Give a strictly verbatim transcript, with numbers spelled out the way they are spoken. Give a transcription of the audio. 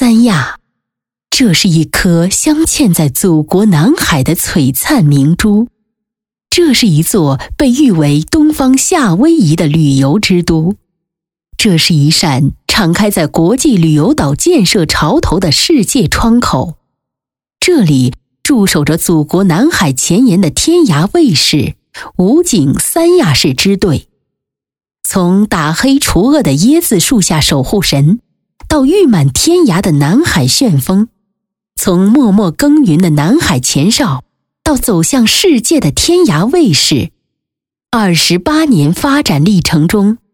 三亚，这是一颗镶嵌在祖国南海的璀璨明珠，这是一座被誉为东方夏威夷的旅游之都，这是一扇敞开在国际旅游岛建设潮头的世界窗口。这里驻守着祖国南海前沿的天涯卫士武警三亚市支队，从打黑除恶的椰子树下守护神，到誉满天涯的南海旋风，从默默耕耘的南海前哨，到走向世界的天涯卫士，二十八年发展历程中，